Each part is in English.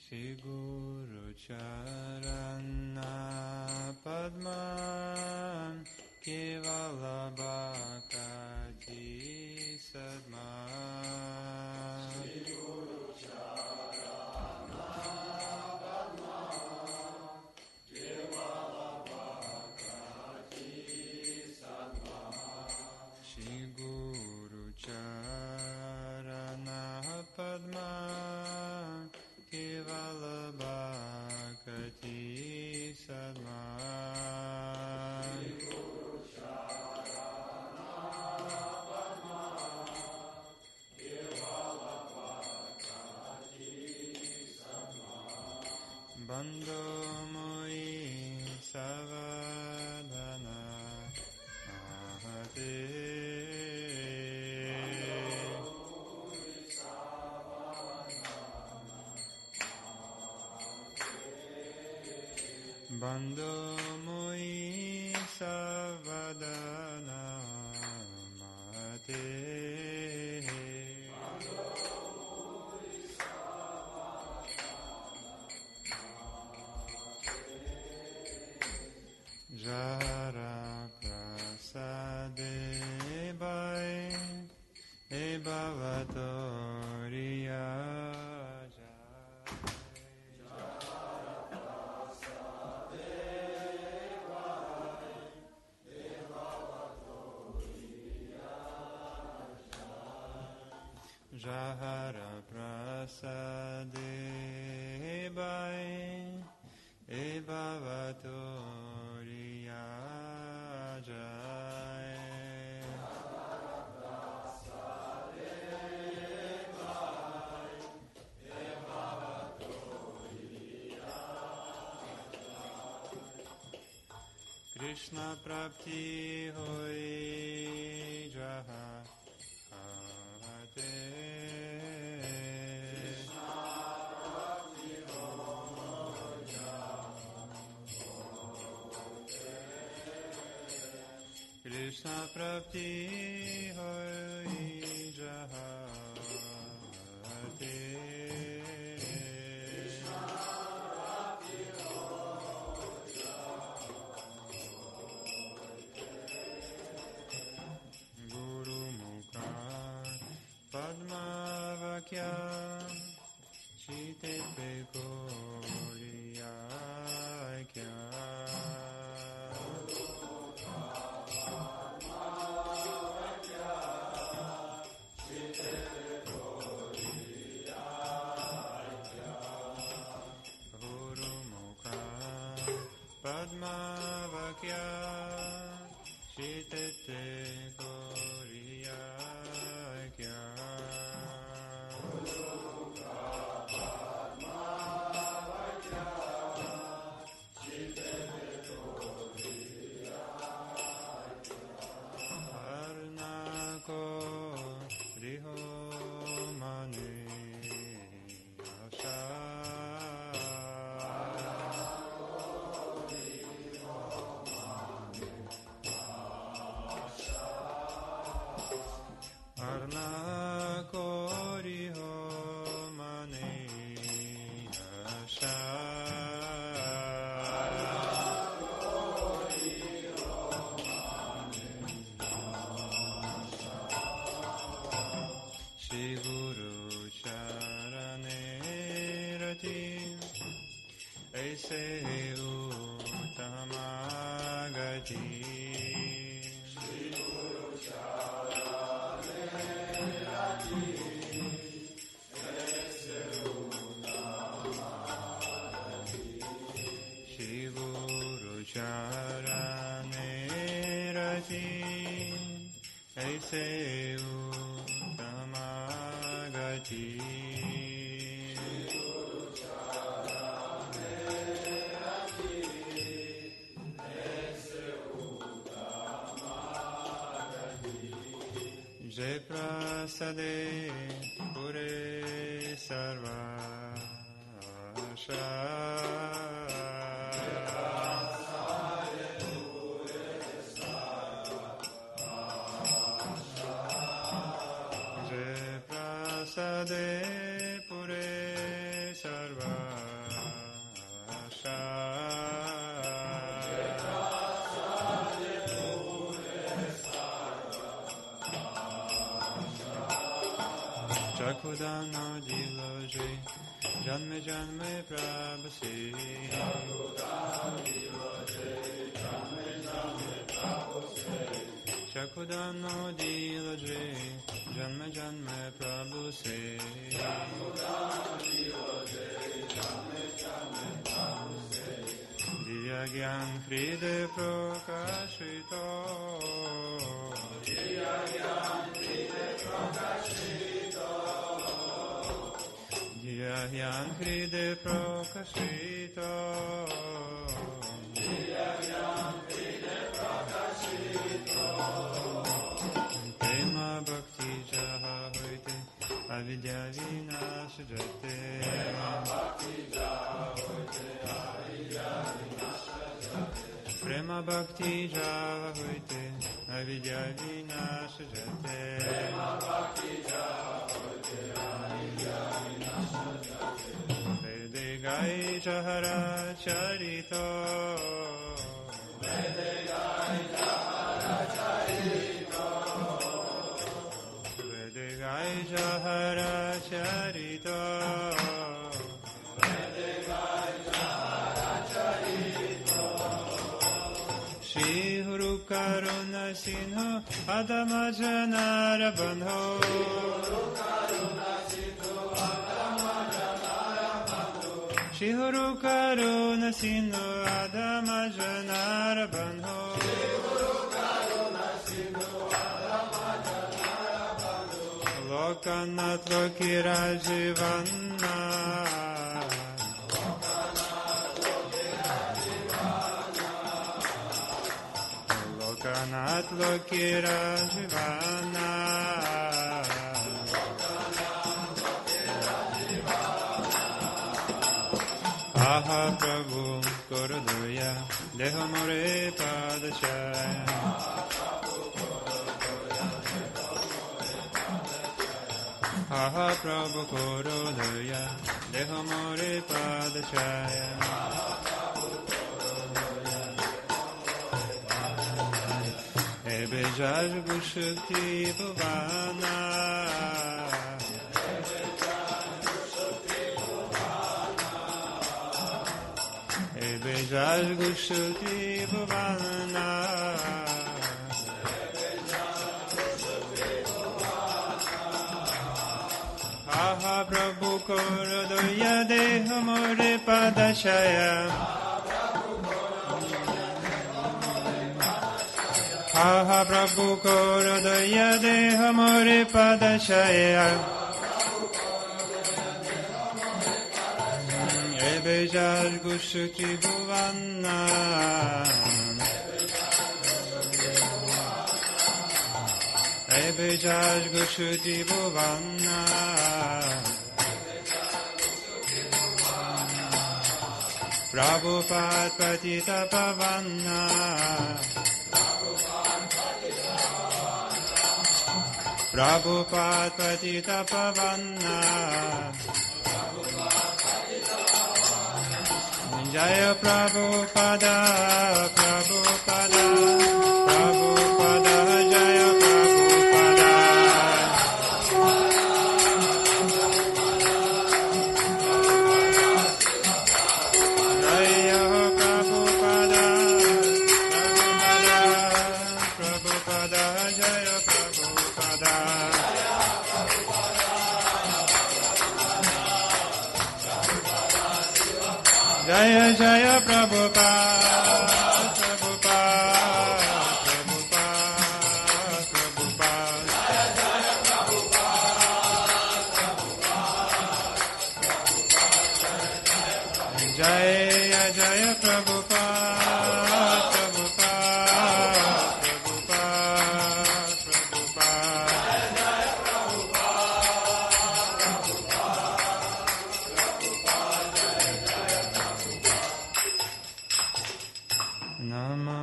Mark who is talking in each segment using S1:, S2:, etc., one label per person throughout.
S1: Shri Guru Charana Padma Kevala Bhakti Sadma Shri Guru Charana Padma Kevala Bhakti Sadma Shri Guru Charana Padma Kevala Bhakti Sadma Shri Guru Charana Padma Kevala Bhakti Sadma Bandho Moi Savadhana Mahate Bandho Moi Savadana Mate Jara Prasade Bai Ebhavatoriya Jahara Prasade Bai Ebhavatoriya Jai Krishna Prapti Hoi Jaha Krishna Prapti Hoi Jahate Guru Mukha Padma Vakya Chite Pekoriya Kya Padma Vakya Shitete Koriya Kya Padma Vakya Shitete Koriya Kya Arnako Riho Mani Asha Arna Kori Ho Mani Asha Shri Guru Charane Rati Aise Uttama Gati Shri Guru Charane Rati Aise Uttama Gati Shri Guru Charane Rati Aise Uttama Gati Jai Prasade Pure Sarvasha Jai Prasade Pure Sarvasha Shakudano diloji, janme janme prabhasi. Shakudano diloji, janme janme prabhasi. Divya Gyan Hride Prakashito. Divya Hride Prakashito. Prema Bhakti Jaha Hoite Avidya Vinashajate. Prema Bhakti Java Hoite Avidya Vinashajate. Vede Gai Jahara Charito. Vede Gai Jahara Charito. Shri Huru Karuna Sinho Adamajana Bandho. Shri Huru Karuna Sinho Adamajana Bandho. Lokanath Lokirajivanna. Lokanath Lokirajivanna. Aha Prabhu Korodoya Deho More Padachaya. Aha Prabhu Korodoya Deho More Padachaya. Ebe Jaj Gushukti Bhuvana. Ebe Jaj Gushukti Bhuvana. Aha Prabhu Korodoya Deho More Padachaya. Aha Prabhu Korodoya Deho More Padachaya. Ebe Jaj Gushukti Bhuvana. Ebe Jaj Gushukti Bhuvana. Prabhupada Patita Pavana. Prabhupada Patita Pavana. Jaya Prabhupada, Prabhupada, Prabhupada, Jaya Prabhupada. Jaya Prabhupada, Prabhupada, Prabhupada, Jaya Prabhupada. Jaya Jaya Prabhupada, Prabhupada, Prabhupada, Prabhupada. Jaya Jaya Prabhupada, Prabhupada, Prabhupada, Prabhupada. Namo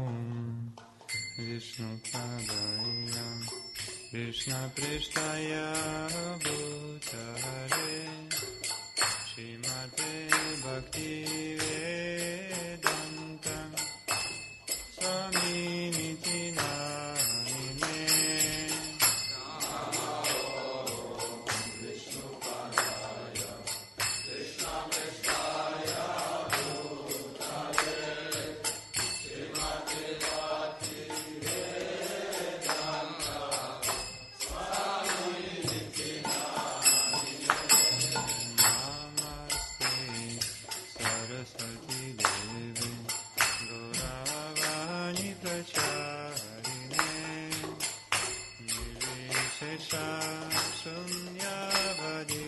S1: Vishnu Padaya Krishna Prishtaya Bhutare Srimate Bhakti Vedanta Swami Niti Namine. Saraswati Devi Gauravani Pracharine Nirvishesha Sunyavadi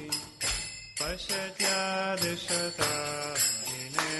S1: Pasyatyadishatarine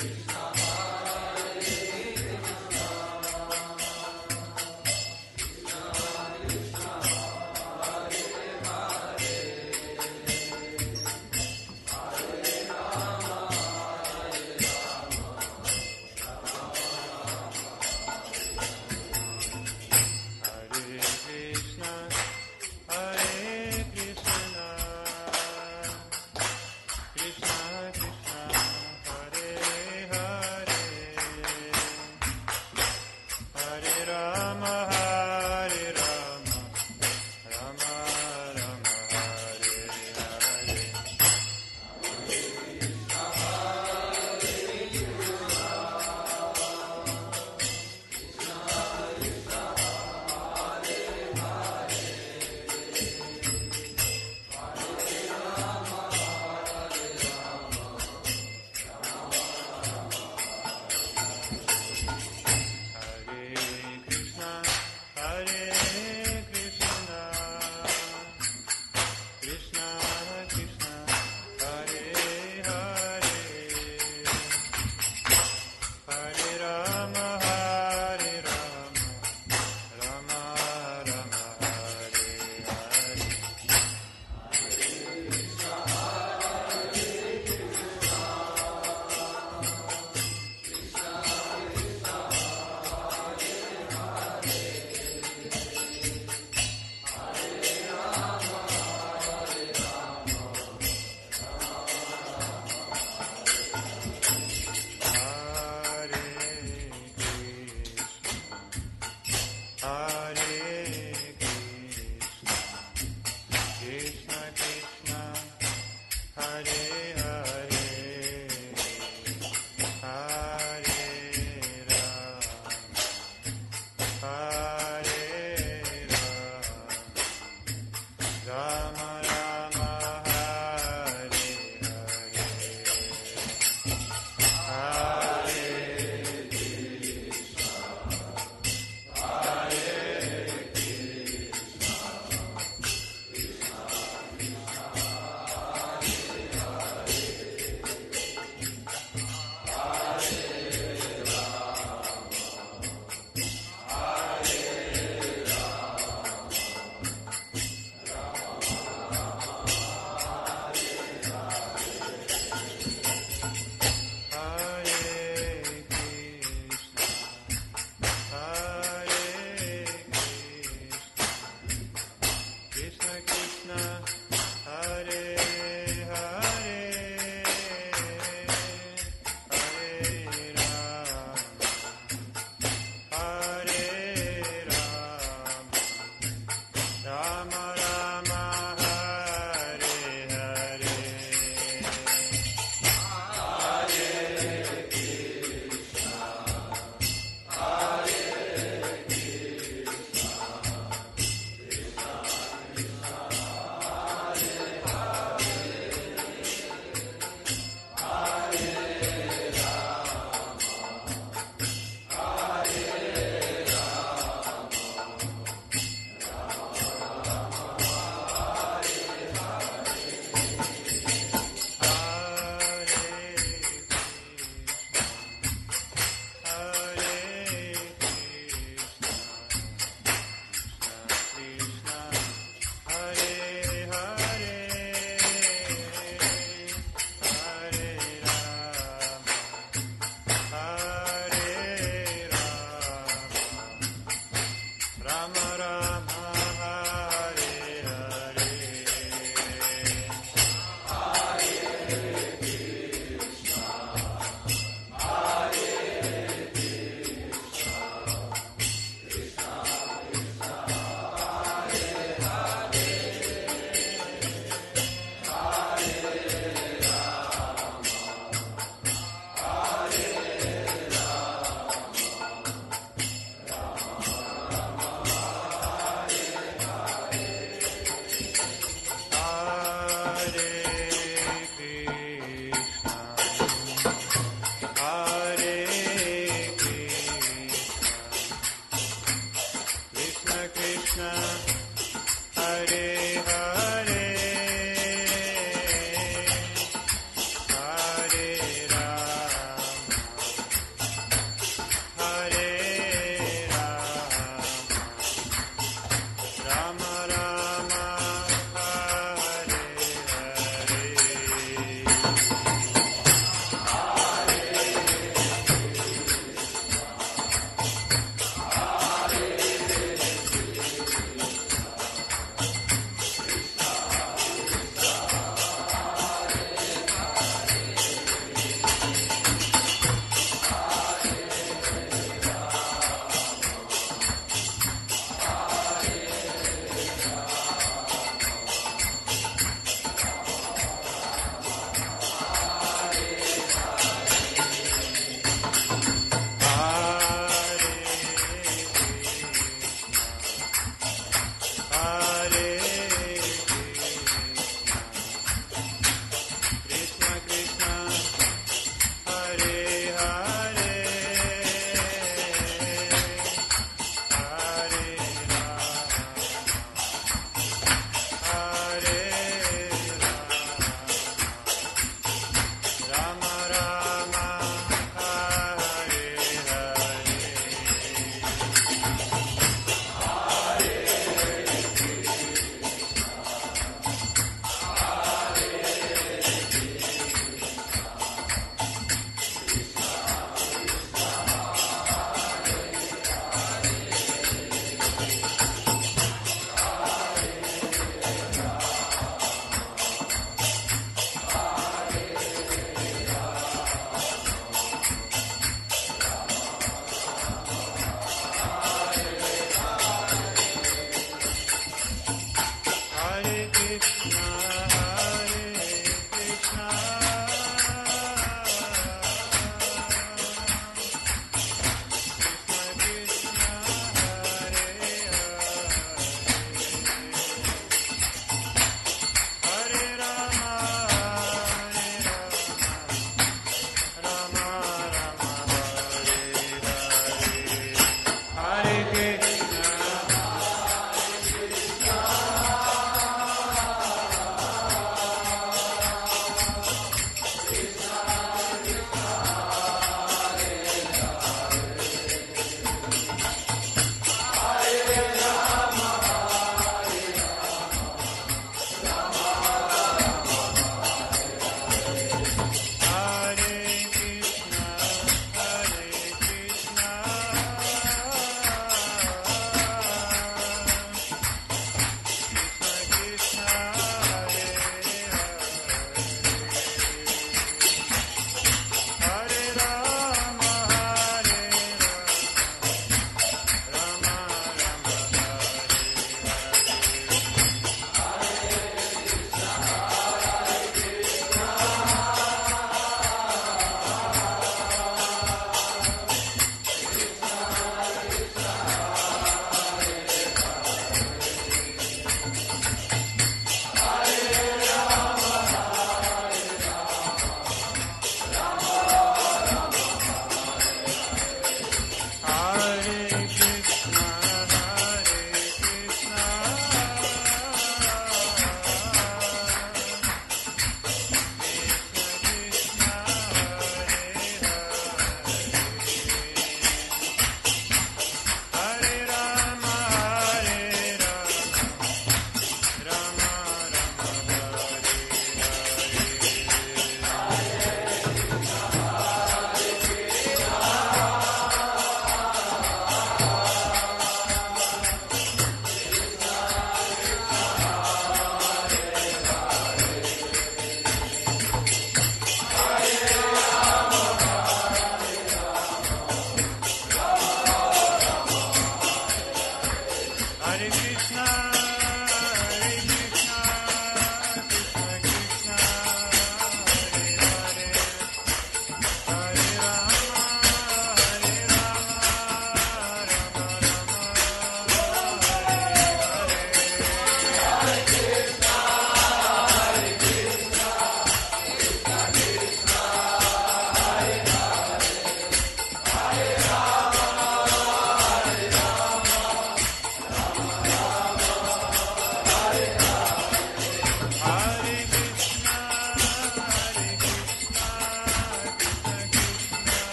S1: Krishna Krishna, Hare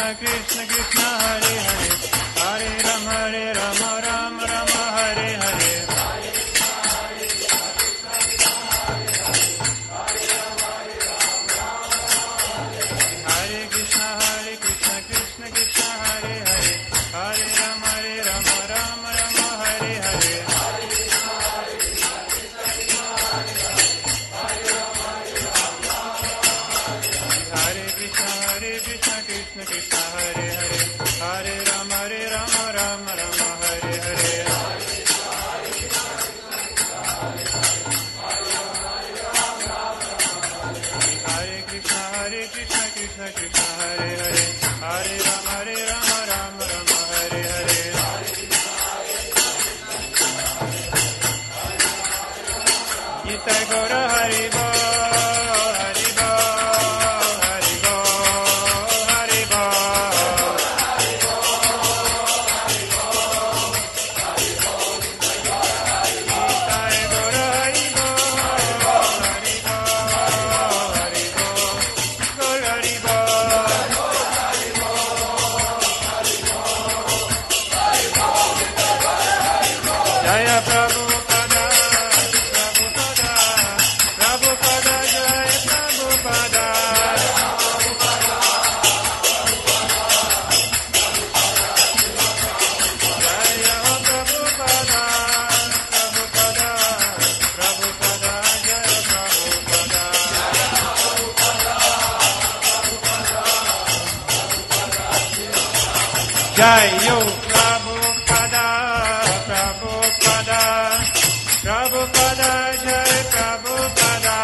S1: Krishna Krishna Hare Hare, Hare Rama Rama Rama Hare Hare. Hare Krishna Krishna Krishna Hare Hare, Hare Rama Rama Hare Hare. Krishna Krishna Hare Hare, Hare Rama Rama Hare Hare. Hare Krishna Krishna Krishna Hare Hare, Hare Rama Rama Hare Hare. Gita Gora Hari Bo. Jaya Prabhupada, Prabhupada, Jaya Prabhupada. Jaya Prabhupada, Prabhupada, Jaya Prabhupada. Jaya Prabhupada. Prabhupada, Jai Prabhupada.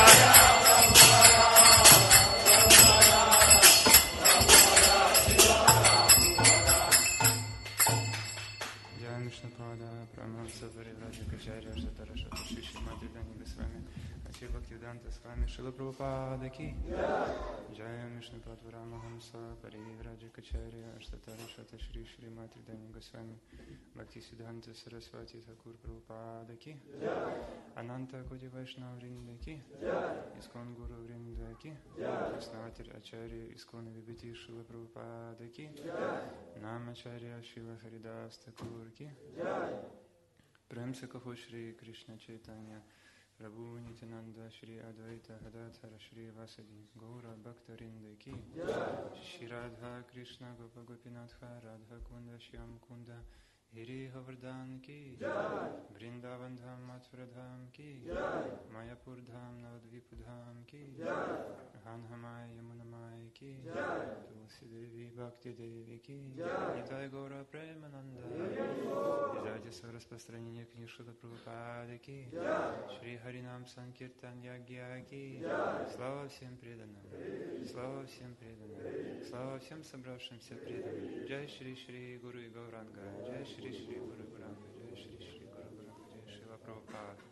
S1: Jai Vishnupada, Pramamsa Parivraja Kacharya, Satarashata Shishi Madhidani Goswami, Achyuta Bhaktivedanta Swami, Srila Prabhupada ki. Jai Vishnupada, Paramahamsa Parivraja Kacharya, Satarashata Shri Madhidani Goswami, Bhaktisiddhanta Saraswati Thakur Prabhupada ki. Ananta Koti Vaishnava Vrinda ki. Iskon Guru Vrinda ki. Krishnavatiri Acharya Iskon Vibhiti Srila Prabhupada ki. Namacharya Shiva Haridas Thakur ki. Prem se kaho Shri Krishna Chaitanya Prabhu Nityananda Shri Advaita Gadadhara Shri Vasadi Gaura Bhaktarinda ki. Shri Radha Krishna Gopa Gopinatha Radha Kunda Shyam Kunda Hiri Havardhan ki. Vrindavan Dham Mathura Dham ki. Mayapur Dham Navadvipu Dham ki. Hanhamaya Yamunamaya ki. Tulsi Devi Bhakti Devi ki. Nitai Gaura Premananda. Издательство распространения книг Шрила Прабхупады ки. Шри Харинам Санкиртан Ягья ки. Слава всем преданным. Слава всем преданным. Слава всем собравшимся преданным. Джай Шри Шри Гуру и Гауранга. Джай Шри Шри Гуру Гуранга. Джай Шри Шри Гуру Гуранга. Джай Шрила Прабхупада.